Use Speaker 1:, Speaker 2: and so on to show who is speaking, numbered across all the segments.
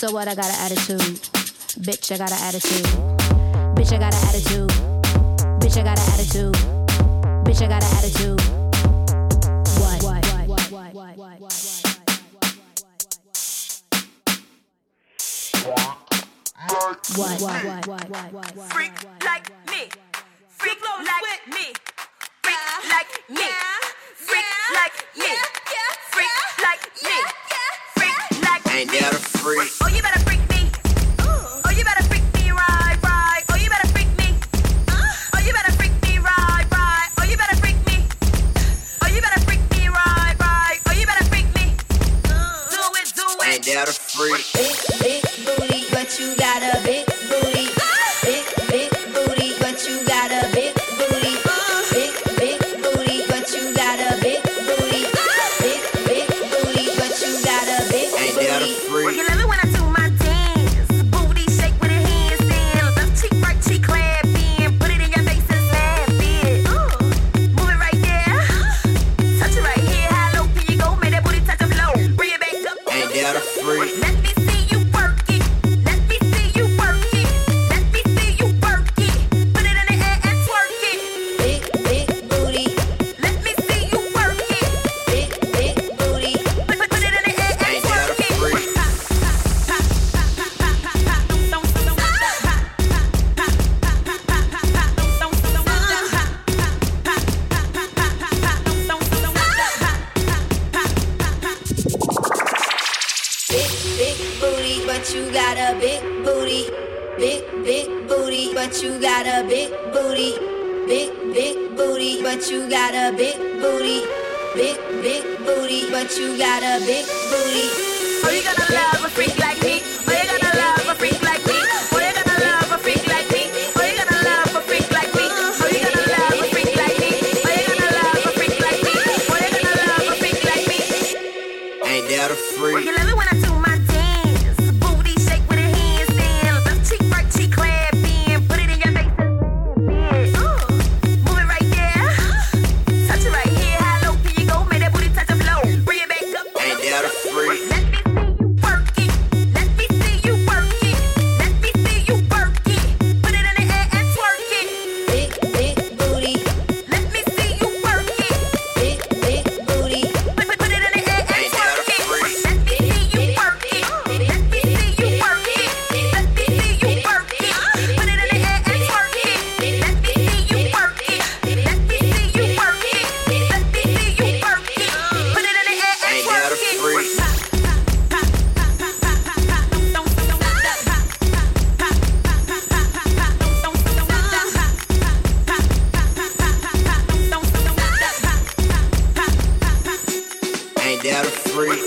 Speaker 1: So what? I got an attitude. Bitch, I got an attitude. Bitch, I got an attitude. Bitch, I got an attitude. Bitch, I got an attitude. What?
Speaker 2: Freak like me. Freak like me. Freak like me. Freak like me. Freak like me. Freak like me.
Speaker 3: Ain't that a freak?
Speaker 2: Oh, you better freak me. Oh, you better freak me right. Oh, you better freak me. Oh, you better freak me right. Oh, you better freak me. Oh, you better freak me right. Oh, you better freak me. Do it.
Speaker 3: Ain't that a freak?
Speaker 4: Big booty, but you got a big booty. Big booty, but you got a big booty. Big booty, but you got a big booty. Big booty, but you got a big booty.
Speaker 3: Ain't that a freak?
Speaker 2: You love it when I do my dance. Booty shake with her hands in. Left cheek, right cheek, clap in. Put it in your face and slap it. Move it right there. Touch it right here. How low can you go? Make that booty touch the floor. Bring it back up.
Speaker 3: Ain't that a freak?
Speaker 2: Let me see you work it. Let me see you work it. Let me see you work it. Put it in the air and twerk it.
Speaker 4: Big booty.
Speaker 2: Let me see you work it.
Speaker 4: Big booty.
Speaker 2: Put it in the air and
Speaker 3: Ain't that a
Speaker 2: twerk it.
Speaker 3: freak?
Speaker 4: Big booty, but you got a big booty. Big booty, but you got a big booty. Big booty, but you got a big booty. Big booty, but you got a big booty.
Speaker 2: Oh, you gotta love a freak like me. Oh, you gotta love a freak like me. Oh, you gotta love a freak like me. Oh, you gotta love a freak like me. Oh, you gotta love a freak like me. Oh, you gotta love a freak like me. Oh, you gotta love a freak like me.
Speaker 3: Ain't that a freak?
Speaker 2: You love it when I do my dance. Booty shake with her hands in. Left cheek, right cheek, clap in. Put it in your face and slap it. Move it right there. Touch it right here. How low can you go? Make that booty touch the floor. Bring it back up.
Speaker 3: Ain't that a freak?
Speaker 2: Let me see you work it. Let me see you work it. Let me see you work it. Put it in the air and twerk it.
Speaker 4: Big booty.
Speaker 2: Let me see you work it.
Speaker 4: Big booty.
Speaker 2: Put it in the air and
Speaker 3: Ain't that a
Speaker 2: twerk it.
Speaker 3: freak?
Speaker 2: Let me see you work it. Let me see you work it. Let me see you work it. Put it in the air and twerk it. Let me see you work it. Let me see you work it. Let me see you work it. Put it in the air and
Speaker 3: Ain't that a
Speaker 2: twerk it.
Speaker 3: freak? Ain't that a freak?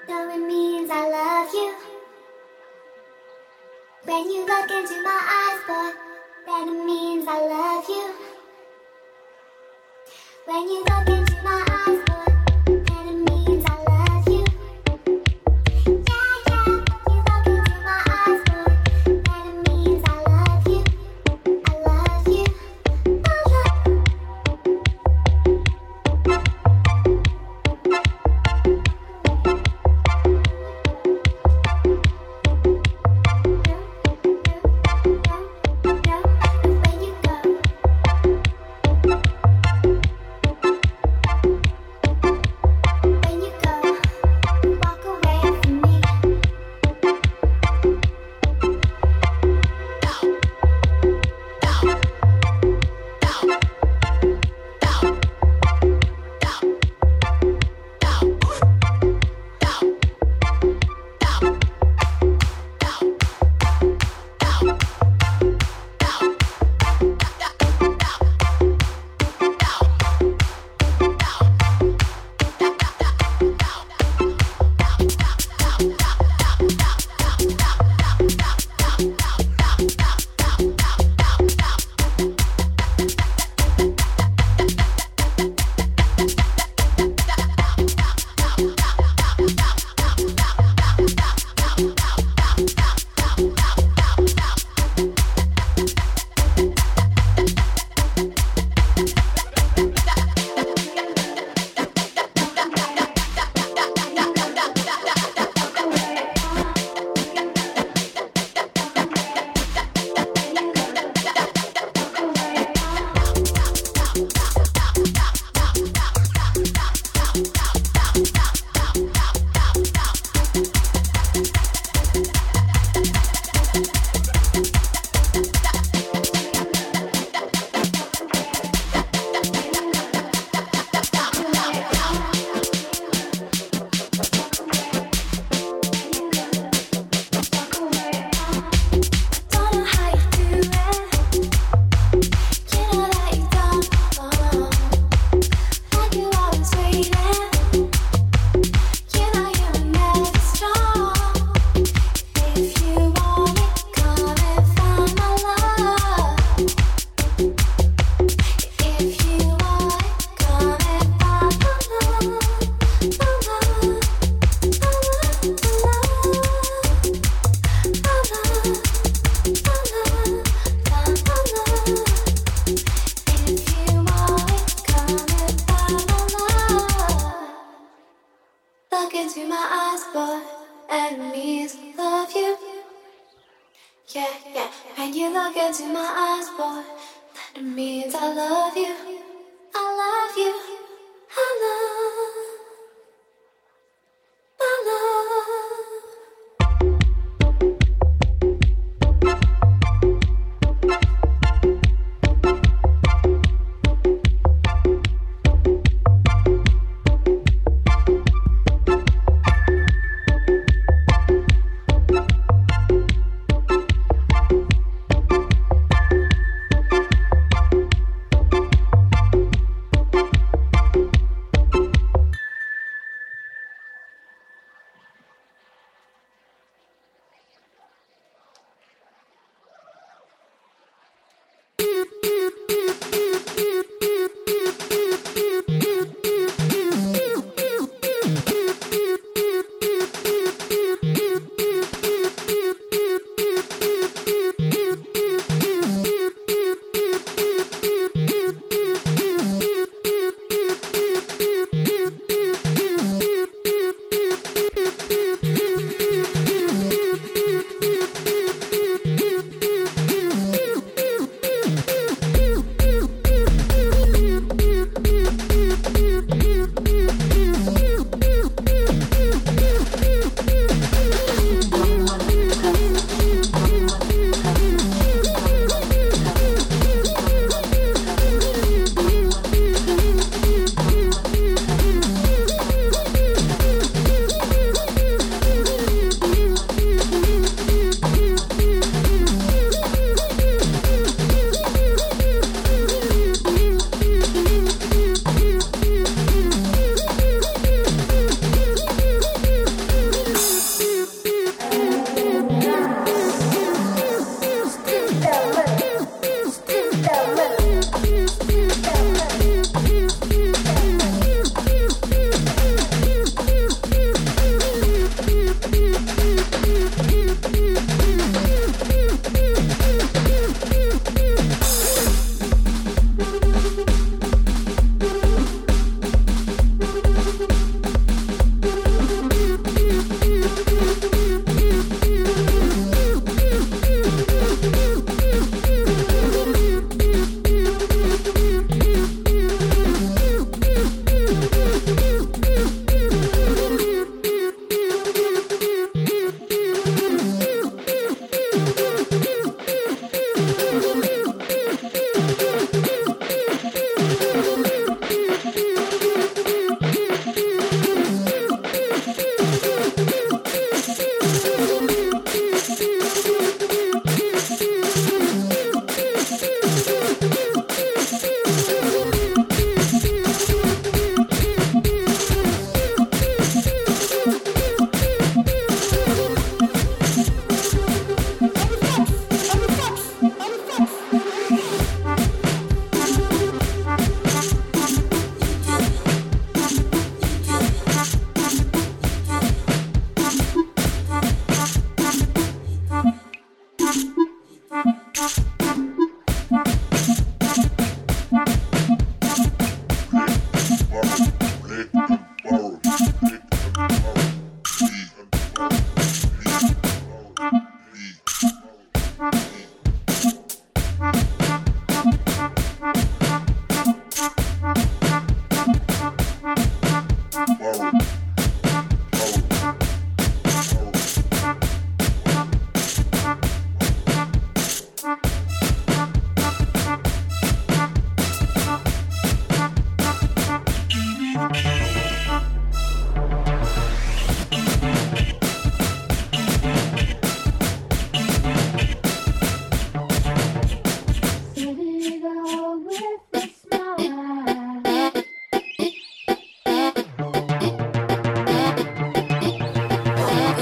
Speaker 5: No, it means I love you. When you look into my eyes, boy, then it means I love you. When you look into my eyes, boy, then it means I love you. Yeah, yeah, you look into my eyes, boy, then it means I love you. I love you.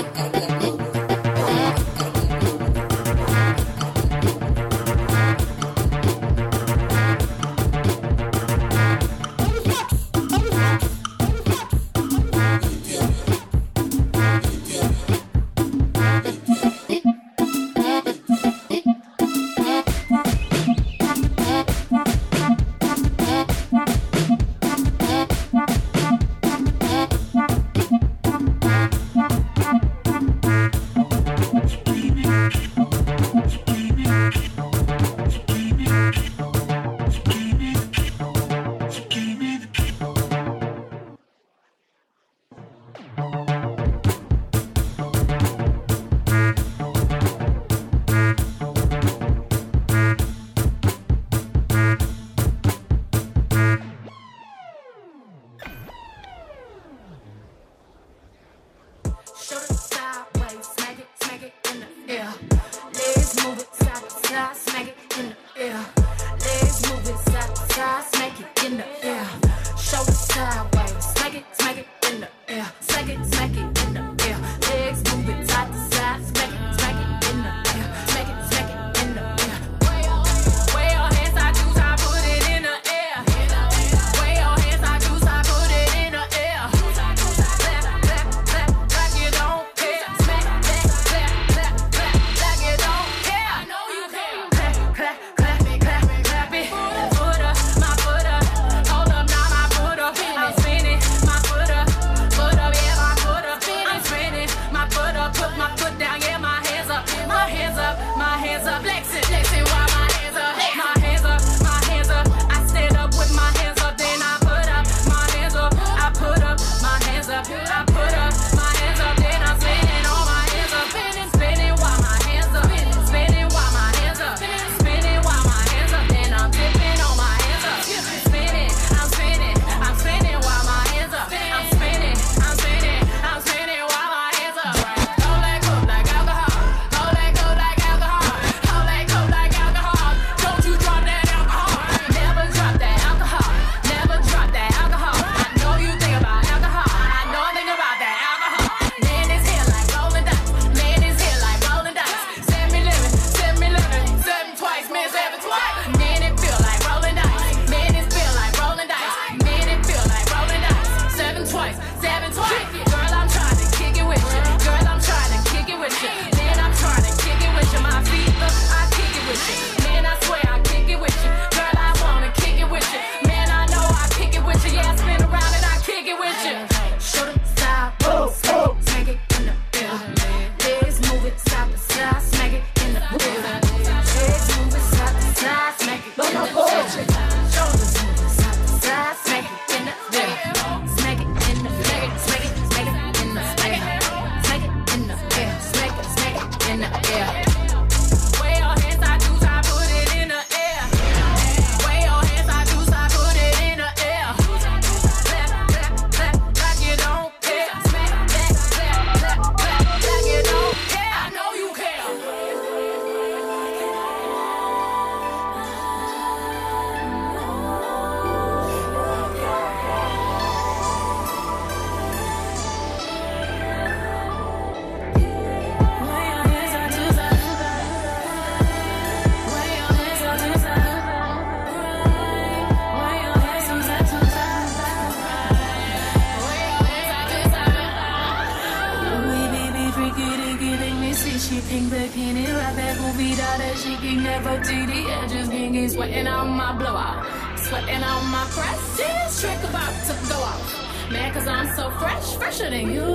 Speaker 6: Sweating on my blowout, sweating on my prestige. Trick about to go off. Man, cause I'm so fresh, fresher than you.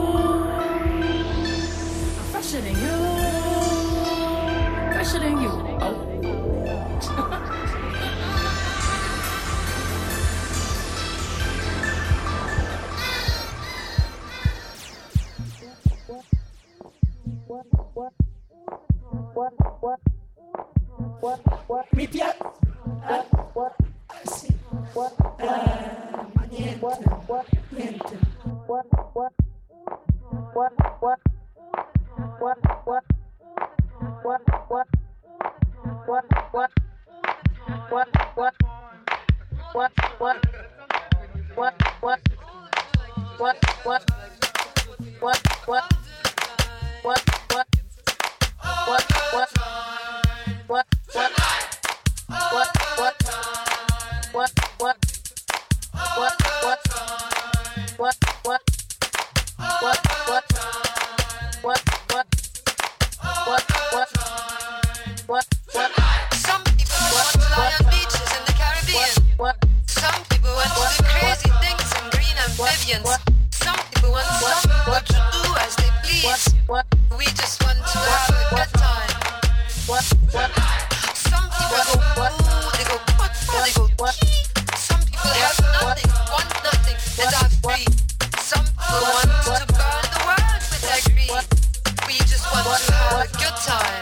Speaker 6: I'm fresher than you. Fresher than you. Oh.
Speaker 7: Mi piace sì, ma niente, niente.
Speaker 8: We just want to have a good time. Some people go ooh, they go they go cheap. Some people have nothing, want nothing, and are free. Some people want to burn the world with their greed. We just want to have a good time.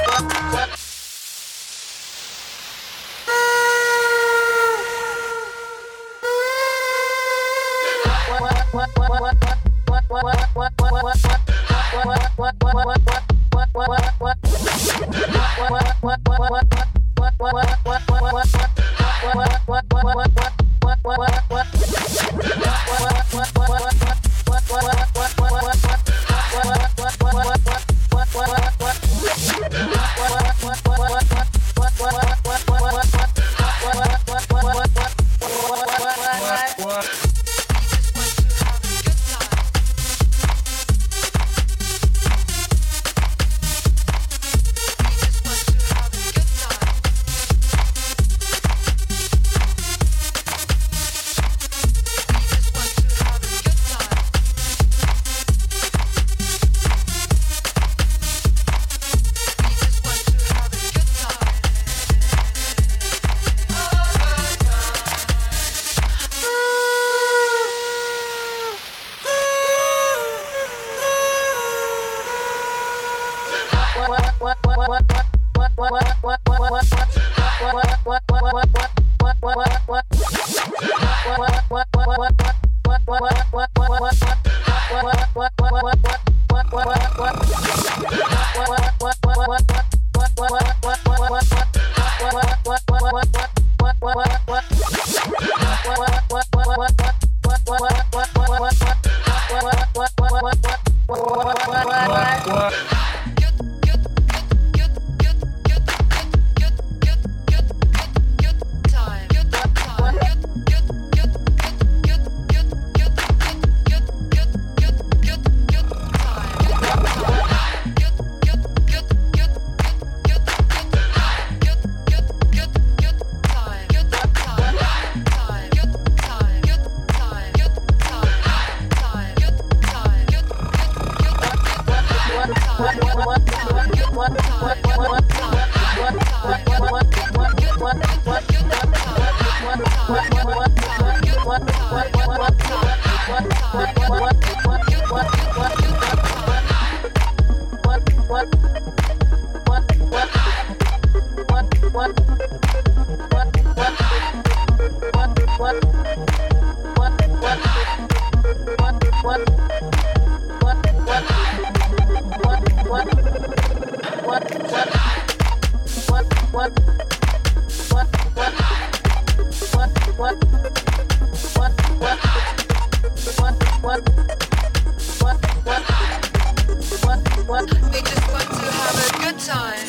Speaker 8: We just want to have a good time.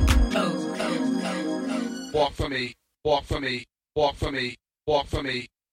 Speaker 9: Walk for me, walk for me, walk for me, walk for me,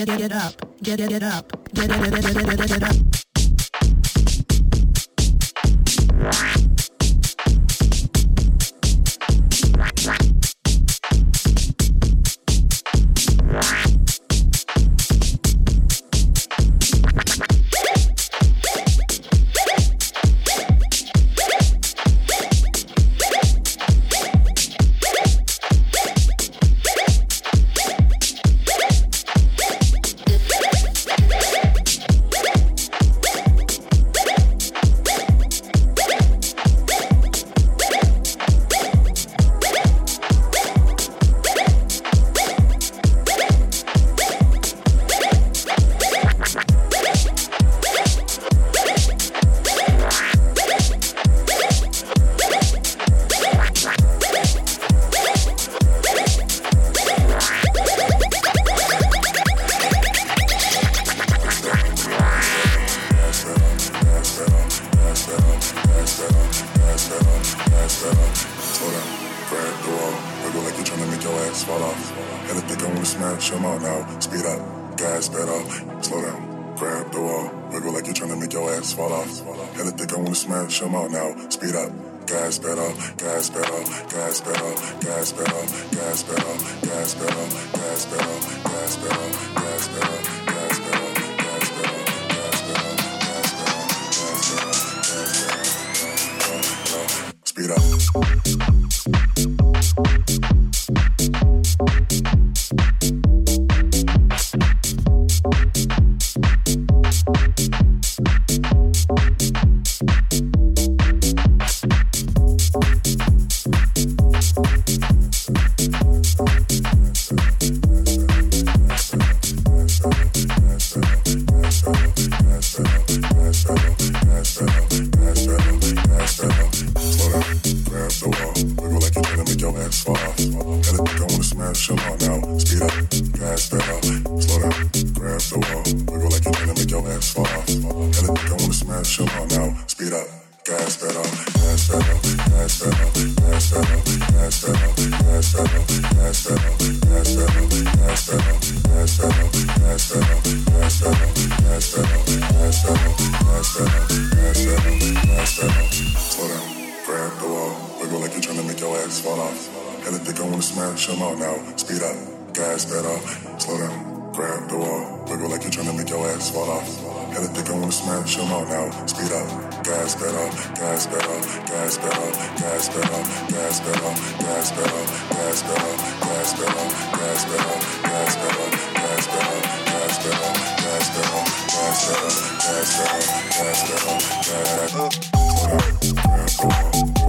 Speaker 10: get up, get up, get up.
Speaker 11: Gas pedal.